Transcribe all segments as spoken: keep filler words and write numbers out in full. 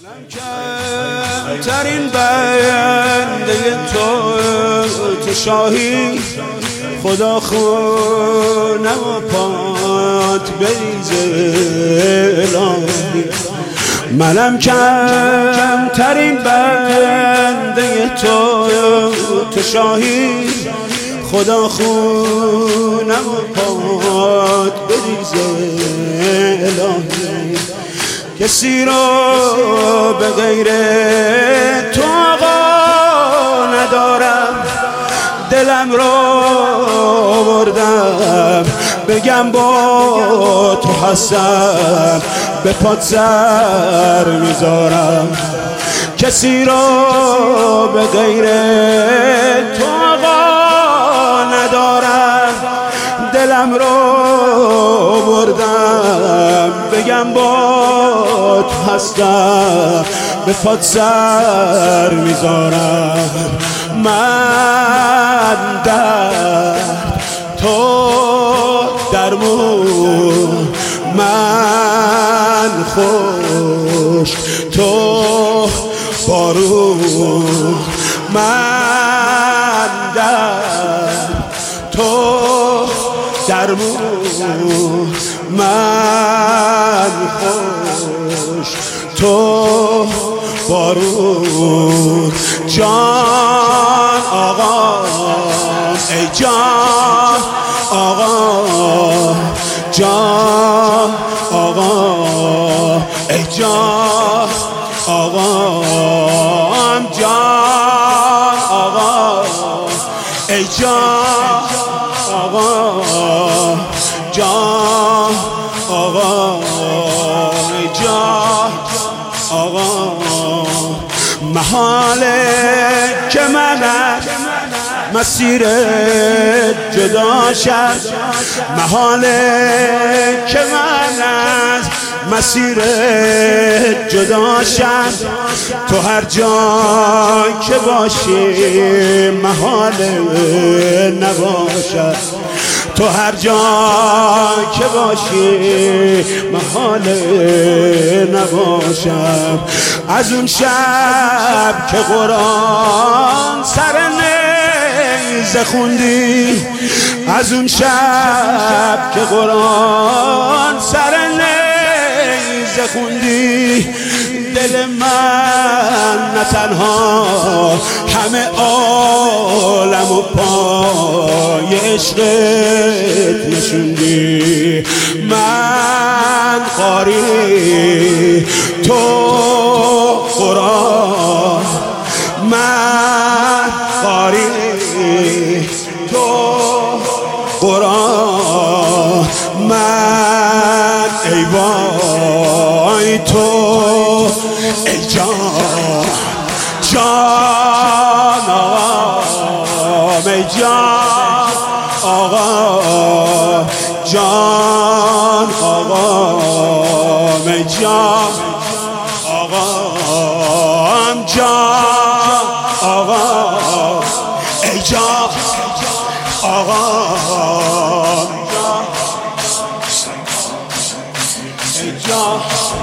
کمترین بنده تو تو شاهی خدا خونه و پات بریزه الهی. منم کمترین بنده تو تو شاهی خدا خونه و پات بریزه الهی. کسی رو به غیر تو آقا ندارم، دلم رو بردم بگم با تو هستم، به پات سر میذارم. کسی رو به غیر تو آقا ندارم، دلم رو بردم بگم با تو هستم، به پات سر میذارم. من در تو درمون، من خوش تو بارون. من در تو درمون، من خوش تو بارون. جان آقا ای جان آقا، جان آقا ای جان آقا، جان آقا ای جان آقا، جان آقا ای جان آقا. محاله که من مسیر جدا شد، محاله که من از مسیر جدا شد. تو هر جا که باشی محاله نباشد، تو هر جا که باشی محاله نباشم. از اون شب که قرآن سر نیزه خوندی، از اون شب که قرآن سر نیزه خوندی، دل من نه تنها همه عالم و پای عشقت نشوندی. من قاری تو قرآن، من قاری تو قرآن، من ای وای تو ای جان جان آقا ای جان آقا، جان آقا ای جان آقا، جان آقا ای جان آقا، ای جان.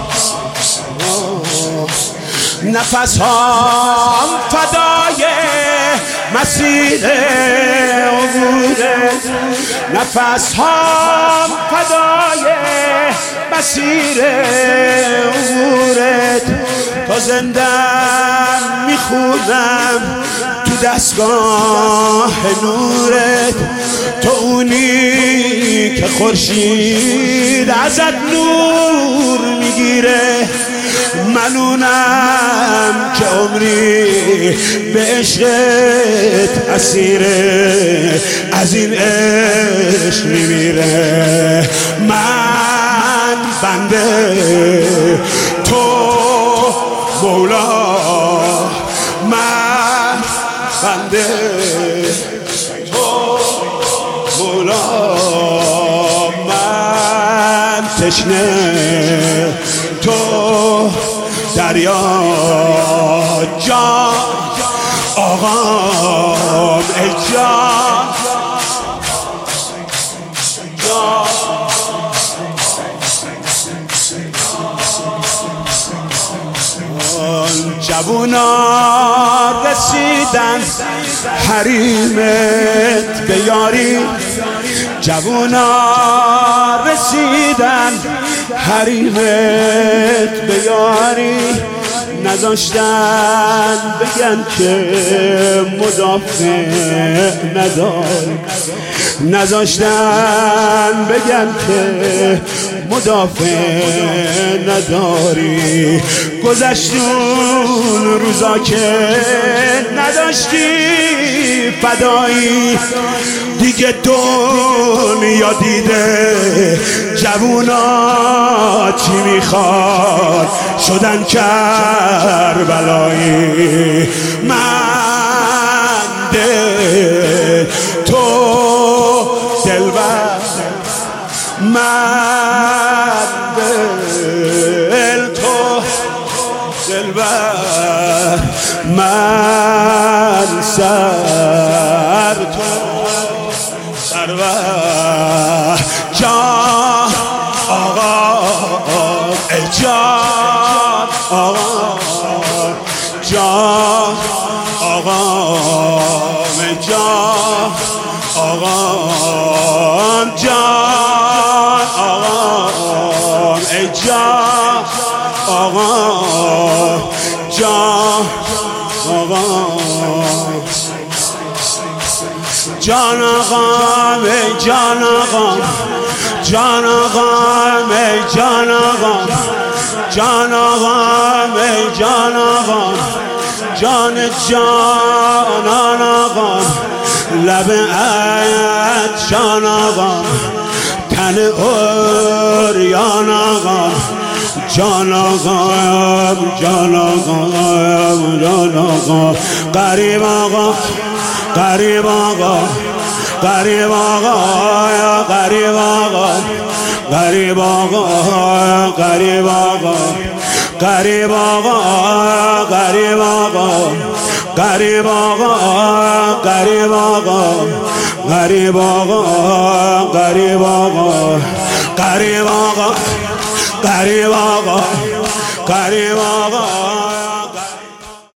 نفس هام فدای مسیر عبورت، نفس هام فدای مسیر عبورت. تا زندم میخونم تو دستگاه نورت، تو اونی که خورشید ازت نور میگیره. من اونم که عمری به عشقت اسیره، از این عشق میمیره. من بنده تو مولا، من بنده تو مولا، من تشنه تو دریا. جان آقا ای جان جان جوونا رسیدن حریمت به یاری، جوونا رسیدن حریمت به یاری، نذاشتن بگن که مدافع نداری، نذاشتن بگن که مدافع نداری. گذشتون روزا که نداشتی فدایی، دیگه دنیا دیده جوونا چی میخواد، شدن کربلایی. من دل تو دلبر، من دل تو دلبر، من سر تو سرور. جان آقا ای جان آقا، جان آقا ای جان آقا، جان آقا ای جان آقا، جان آقا، جان آقا ای جان آقا، جان آقا ای جان آقا، جان آقا ای جان آقا، جان جانان آقا، لب عیت جان آقا، تن اوریان آقا، جان آقا جان آقا جان آقا، غریب آقا غریب آقا غریب آقا غریب آقا غریب آقا غریب آقا غریب آقا غریب آقا غریب آقا غریب آقا غریب آقا غریب آقا غریب آقا غریب آقا غریب آقا